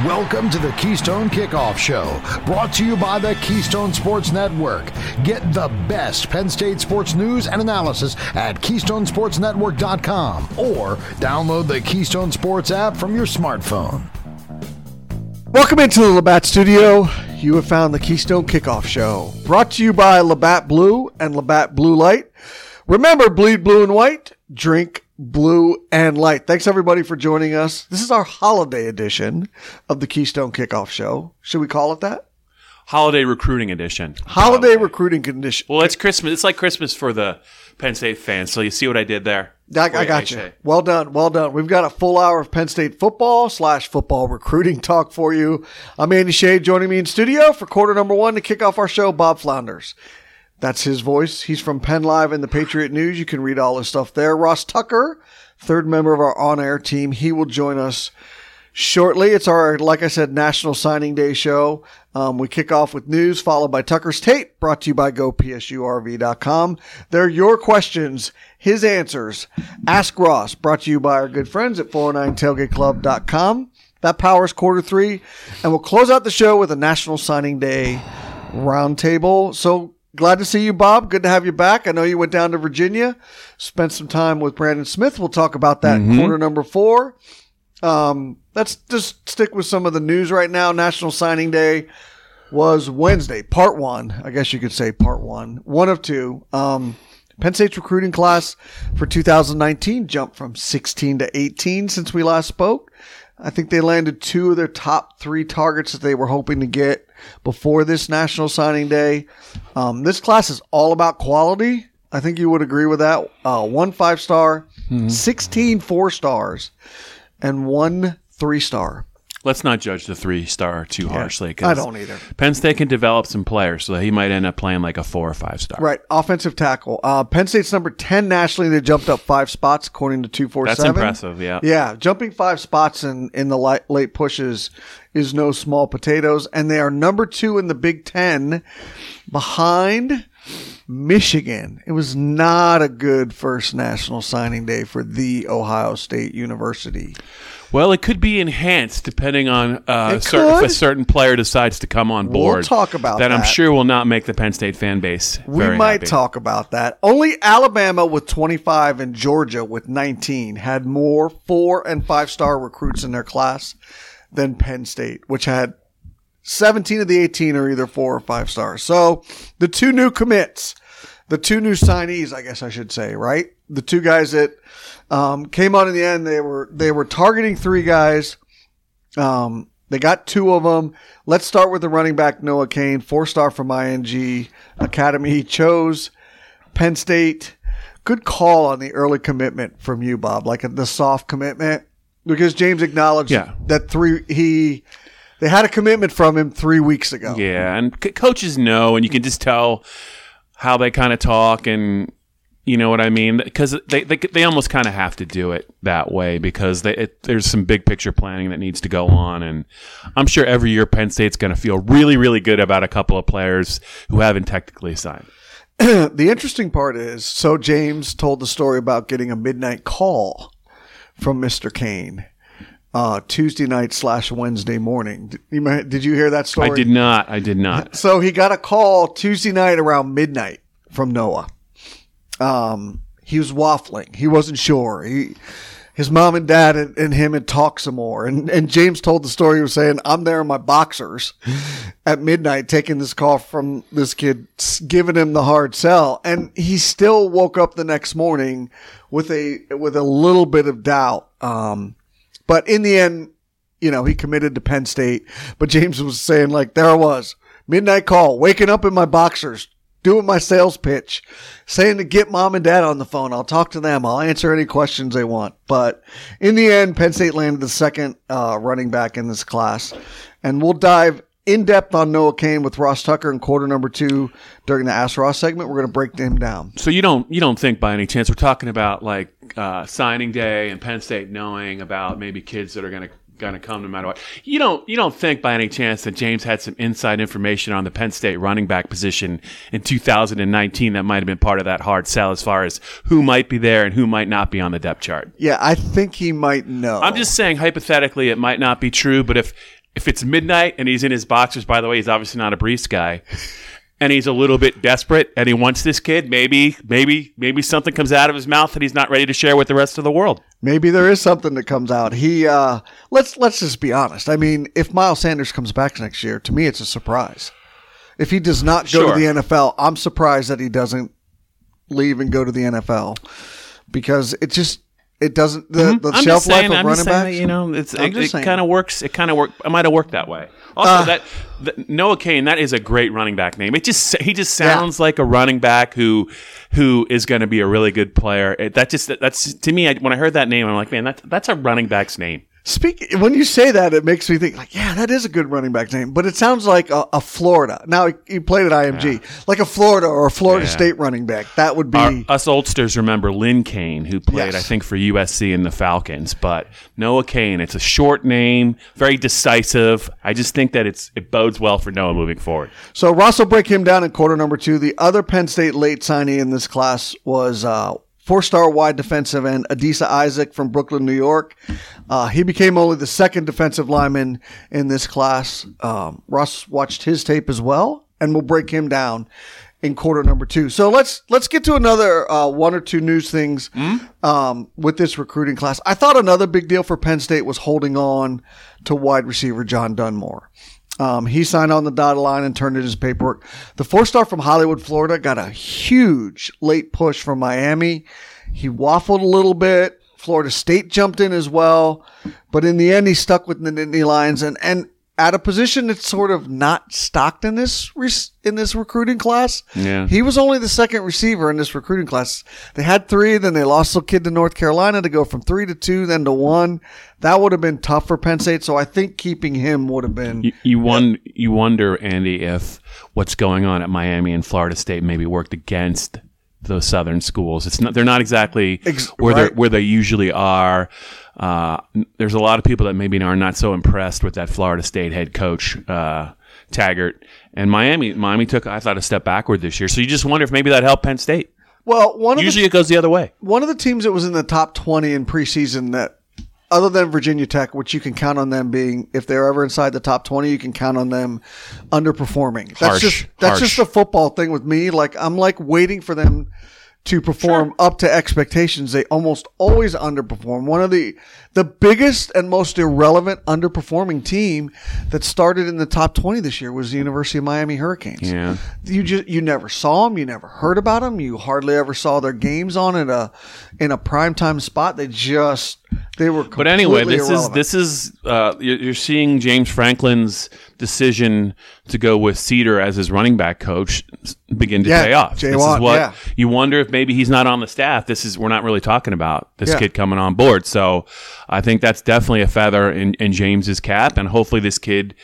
Welcome to the Keystone Kickoff Show, brought to you by the Keystone Sports Network. Get the best Penn State sports news and analysis at KeystonesportsNetwork.com or download the Keystone Sports app from your smartphone. Welcome into the Labatt Studio. You have found the Keystone Kickoff Show, brought to you by Labatt Blue and Labatt Blue Light. Remember, bleed blue and white, drink blue and light. Thanks, everybody, for joining us. This is our holiday edition of the Keystone Kickoff Show. Should we call it that? Holiday recruiting edition. Holiday recruiting condition. Well, it's Christmas. It's like Christmas for the Penn State fans. So you see what I did there? I got you. Well done. Well done. We've got a full hour of Penn State football/football recruiting talk for you. I'm Andy Shea, joining me in studio for quarter number one to kick off our show, Bob Flounders. That's his voice. He's from Penn Live and the Patriot News. You can read all his stuff there. Ross Tucker, third member of our on-air team. He will join us shortly. It's our, like I said, National Signing Day show. We kick off with news, followed by Tucker's Tape, brought to you by GoPSURV.com. They're your questions, his answers. Ask Ross, brought to you by our good friends at 409tailgateclub.com. That powers quarter three. And we'll close out the show with a National Signing Day roundtable. So, glad to see you, Bob. Good to have you back. I know you went down to Virginia, spent some time with Brandon Smith. We'll talk about that in quarter number four. Let's just stick with some of the news right now. National Signing Day was Wednesday, part one. I guess you could say part one. One of two. Penn State's recruiting class for 2019 jumped from 16 to 18 since we last spoke. I think they landed two of their top three targets that they were hoping to get before this National Signing Day. This class is all about quality. I think you would agree with that. 1 5-star, 16 4-stars, and 1 3-star. Let's not judge the 3-star too harshly. I don't either. Penn State can develop some players, so he might end up playing like a 4 or 5-star. Right. Offensive tackle. Penn State's number 10 nationally. They jumped up 5 spots according to 247. That's impressive, yeah. Yeah. Jumping 5 spots in the late pushes is no small potatoes. And they are number 2 in the Big Ten behind Michigan. It was not a good first National Signing Day for the Ohio State University. Well, it could be enhanced depending on if a certain player decides to come on board. We'll talk about that. That I'm sure will not make the Penn State fan base very We might happy. talk about that. Only Alabama with 25 and Georgia with 19 had more 4 and 5-star recruits in their class than Penn State, which had 17 of the 18 are either 4 or 5 stars. So the two new commits, the two new signees, I guess I should say, right? The two guys that came on in the end, they were targeting 3 guys. They got 2 of them. Let's start with the running back, Noah Cain, 4-star from ING Academy. He chose Penn State. Good call on the early commitment from you, Bob, like the soft commitment, because James acknowledged that they had a commitment from him 3 weeks ago. Yeah, and coaches know, and you can just tell how they kind of talk, and you know what I mean? Because they almost kind of have to do it that way because there's some big picture planning that needs to go on, and I'm sure every year Penn State's going to feel really, really good about a couple of players who haven't technically signed. The interesting part is, so James told the story about getting a midnight call from Mr. Cain. Tuesday night / Wednesday morning. Did you hear that story? I did not. So he got a call Tuesday night around midnight from Noah. He was waffling. He wasn't sure. His mom and dad and him had talked some more. And James told the story. He was saying, I'm there in my boxers at midnight taking this call from this kid, giving him the hard sell. And he still woke up the next morning with a little bit of doubt. But in the end, he committed to Penn State. But James was saying, like, there I was, midnight call, waking up in my boxers, doing my sales pitch, saying to get mom and dad on the phone. I'll talk to them. I'll answer any questions they want. But in the end, Penn State landed the second running back in this class. And we'll dive in depth on Noah Cain with Ross Tucker in quarter number 2 during the Ask Ross segment. We're going to break him down. So you don't think by any chance we're talking about like signing day and Penn State knowing about maybe kids that are going to come no matter what. You don't think by any chance that James had some inside information on the Penn State running back position in 2019 that might have been part of that hard sell as far as who might be there and who might not be on the depth chart? Yeah, I think he might know. I'm just saying hypothetically it might not be true, but if if it's midnight and he's in his boxers, by the way, he's obviously not a briefs guy, and he's a little bit desperate and he wants this kid, maybe something comes out of his mouth that he's not ready to share with the rest of the world. Maybe there is something that comes out. He let's just be honest. I mean, if Miles Sanders comes back next year, to me it's a surprise. If he does not go to the NFL, I'm surprised that he doesn't leave and go to the NFL, because it doesn't the shelf life of running backs. It kind of works. It might have worked that way. Also, Noah Cain, that is a great running back name. He just sounds like a running back who is going to be a really good player. That's to me. When I heard that name, I'm like, man, that's a running back's name. When you say that, it makes me think like, yeah, that is a good running back name, but it sounds like a Florida. Now he played at IMG, like a Florida or a Florida State running back. That would be us oldsters remember Lynn Cain, who played I think for USC and the Falcons. But Noah Cain, it's a short name, very decisive. I just think that it bodes well for Noah moving forward. So Ross will break him down in quarter number 2. The other Penn State late signee in this class was 4-star wide defensive end Adisa Isaac from Brooklyn, New York. He became only the second defensive lineman in this class. Ross watched his tape as well, and we'll break him down in quarter number 2. So let's get to another one or two news things with this recruiting class. I thought another big deal for Penn State was holding on to wide receiver John Dunmore. He signed on the dotted line and turned in his paperwork. The 4-star from Hollywood, Florida, got a huge late push from Miami. He waffled a little bit. Florida State jumped in as well. But in the end, he stuck with the Nittany Lions and at a position that's sort of not stocked in this recruiting class. Yeah. He was only the second receiver in this recruiting class. They had 3, then they lost the kid to North Carolina to go from 3 to 2, then to 1. That would have been tough for Penn State, so I think keeping him would have been. You wonder, Andy, if what's going on at Miami and Florida State maybe worked against those Southern schools. They're not exactly where they usually are. There's a lot of people that maybe are not so impressed with that Florida State head coach Taggart, and Miami took, I thought, a step backward this year. So you just wonder if maybe that helped Penn State. Well, usually it goes the other way. One of the teams that was in the top 20 in preseason that, other than Virginia Tech, which you can count on them being, if they're ever inside the top 20, you can count on them underperforming. That's just a football thing with me. Like, I'm like waiting for them to perform up to expectations. They almost always underperform. One of the biggest and most irrelevant underperforming team that started in the top 20 this year was the University of Miami Hurricanes. Yeah. You never saw them. You never heard about them. You hardly ever saw their games on in a primetime spot. They were completely But anyway, irrelevant. this is you're seeing James Franklin's decision to go with Cedar as his running back coach begin to pay off. This is what you wonder if maybe he's not on the staff. We're not really talking about this kid coming on board. So I think that's definitely a feather in James's cap, and hopefully this kid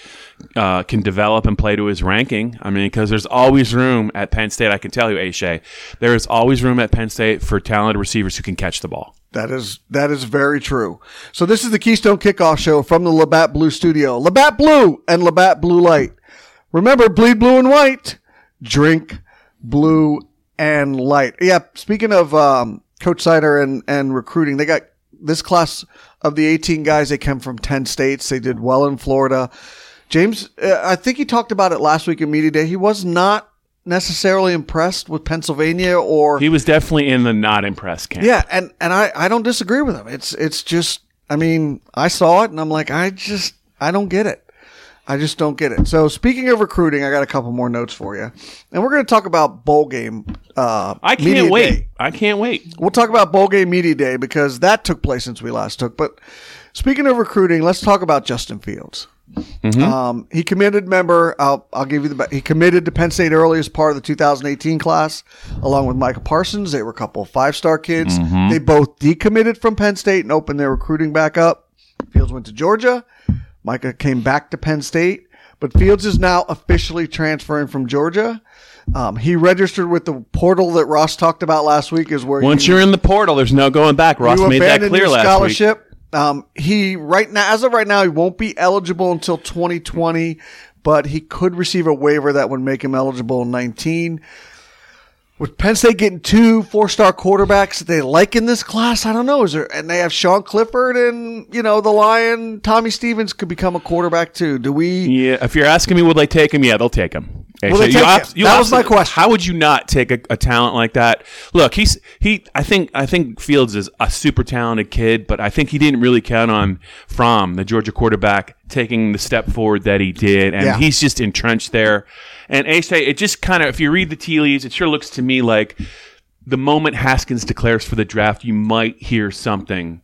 can develop and play to his ranking. I mean, because there's always room at Penn State. I can tell you, Aisha, there is always room at Penn State for talented receivers who can catch the ball. That is very true. So this is the Keystone Kickoff Show from the Labatt Blue Studio. Labatt Blue and Labatt Blue Light. Remember, bleed blue and white. Drink blue and light. Yeah, speaking of Coach Sider and recruiting, they got this class of the 18 guys. They come from 10 states. They did well in Florida. James, I think he talked about it last week at Media Day. He was not necessarily impressed with Pennsylvania, or he was definitely in the not impressed camp. Yeah, and I don't disagree with him. It's just, I mean, I saw it and I'm like, I don't get it. I just don't get it. So speaking of recruiting, I got a couple more notes for you, and we're going to talk about bowl game. I can't wait. We'll talk about bowl game media day because that took place since we last took. But speaking of recruiting, let's talk about Justin Fields. Mm-hmm. He committed. I'll give you he committed to Penn State early as part of the 2018 class, along with Micah Parsons. They were a couple of 5-star kids. Mm-hmm. They both decommitted from Penn State and opened their recruiting back up. Fields went to Georgia. Micah came back to Penn State, but Fields is now officially transferring from Georgia. He registered with the portal that Ross talked about last week. Is where once you're in the portal, there's no going back. Ross made that clear last week. He as of right now, he won't be eligible until 2020, but he could receive a waiver that would make him eligible in 19. With Penn State getting 2 4-star quarterbacks that they like in this class, I don't know. And they have Sean Clifford and, the Lion, Tommy Stevens could become a quarterback too. Do we? Yeah, if you're asking me, will they take him? Yeah, they'll take him. Will they take him? That was my question. How would you not take a talent like that? Look, I think Fields is a super talented kid, but I think he didn't really count on Fromm, the Georgia quarterback, taking the step forward that he did, and he's just entrenched there. And it just kind of, if you read the tea leaves, it sure looks to me like the moment Haskins declares for the draft, you might hear something.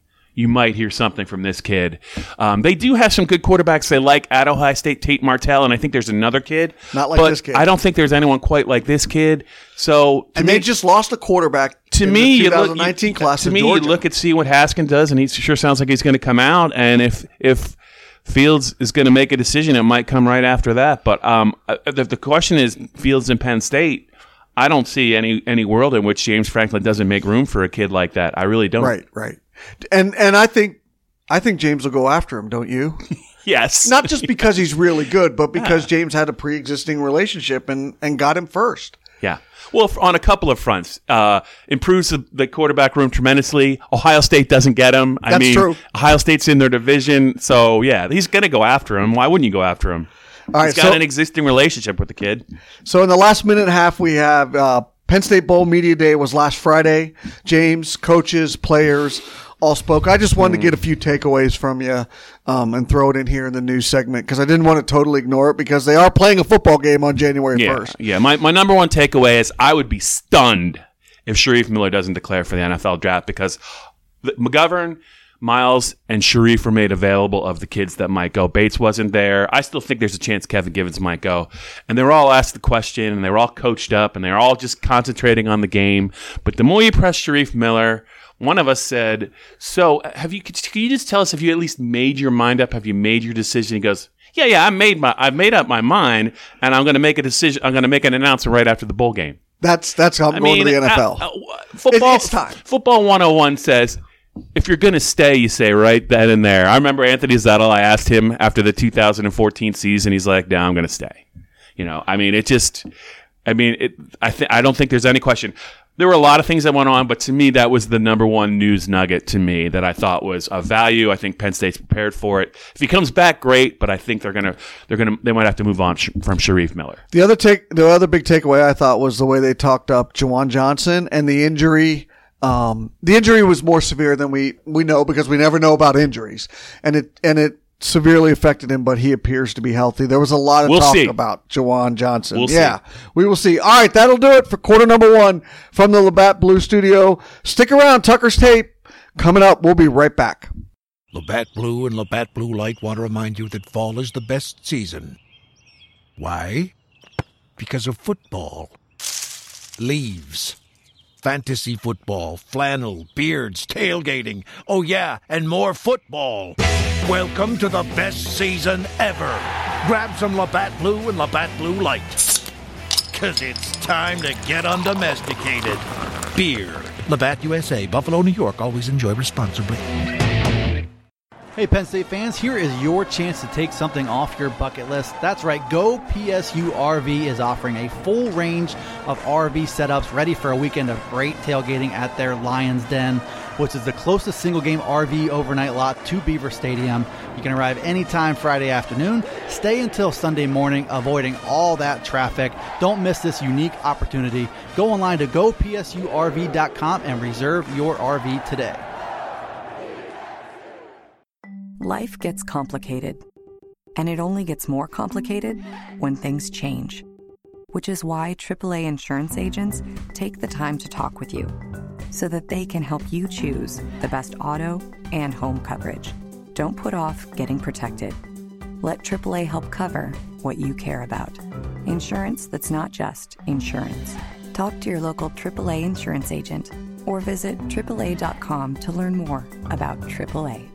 From this kid. They do have some good quarterbacks they like at Ohio State, Tate Martell, and I think there's another kid. Not like this kid. I don't think there's anyone quite like this kid. So, they just lost a quarterback in the 2019 class. To me, you look see what Haskins does, and he sure sounds like he's going to come out. And if Fields is going to make a decision, it might come right after that. But the question is Fields and Penn State. I don't see any world in which James Franklin doesn't make room for a kid like that. I really don't. Right. And I think James will go after him, don't you? Yes. Not just because he's really good, but because James had a pre-existing relationship and got him first. Yeah. Well, on a couple of fronts. Improves the quarterback room tremendously. Ohio State doesn't get him. That's true. Ohio State's in their division. So, yeah, he's going to go after him. Why wouldn't you go after him? All right, he's got an existing relationship with the kid. So in the last minute and a half, we have Penn State Bowl Media Day was last Friday. James, coaches, players all spoke. I just wanted to get a few takeaways from you and throw it in here in the news segment because I didn't want to totally ignore it because they are playing a football game on January 1st. Yeah, my number one takeaway is I would be stunned if Sharif Miller doesn't declare for the NFL draft because McGovern, Miles, and Sharif were made available of the kids that might go. Bates wasn't there. I still think there's a chance Kevin Givens might go. And they were all asked the question, and they were all coached up, and they were all just concentrating on the game. But the more you press Sharif Miller, one of us said, so can you just tell us if you at least made your mind up? Have you made your decision? He goes, yeah, I've made up my mind, and I'm going to make a decision. I'm going to make an announcement right after the bowl game. That's how I'm going to the NFL. It's time. Football 101 says, if you're going to stay, you say right then and there. I remember Anthony Zettel, I asked him after the 2014 season, he's like, no, I'm going to stay. I don't think there's any question. There were a lot of things that went on, but to me, that was the number one news nugget to me that I thought was of value. I think Penn State's prepared for it. If he comes back, great, but I think they might have to move on from Sharif Miller. The other big takeaway I thought was the way they talked up Juwan Johnson and the injury. The injury was more severe than we know because we never know about injuries, and it severely affected him. But he appears to be healthy. There was a lot of talk about Juwan Johnson. We will see. All right, that'll do it for quarter number 1 from the Labatt Blue Studio. Stick around, Tucker's Tape coming up. We'll be right back. Labatt Blue and Labatt Blue Light want to remind you that fall is the best season. Why? Because of football. Leaves. Fantasy football, flannel, beards, tailgating. Oh, yeah, and more football. Welcome to the best season ever. Grab some Labatt Blue and Labatt Blue Light. Because it's time to get undomesticated. Beer. Labatt USA, Buffalo, New York. Always enjoy responsibly. Hey, Penn State fans, here is your chance to take something off your bucket list. That's right, Go PSU RV is offering a full range of RV setups ready for a weekend of great tailgating at their Lions Den, which is the closest single-game RV overnight lot to Beaver Stadium. You can arrive anytime Friday afternoon, stay until Sunday morning, avoiding all that traffic. Don't miss this unique opportunity. Go online to gopsurv.com and reserve your RV today. Life gets complicated, and it only gets more complicated when things change, which is why AAA insurance agents take the time to talk with you so that they can help you choose the best auto and home coverage. Don't put off getting protected. Let AAA help cover what you care about. Insurance that's not just insurance. Talk to your local AAA insurance agent or visit AAA.com to learn more about AAA.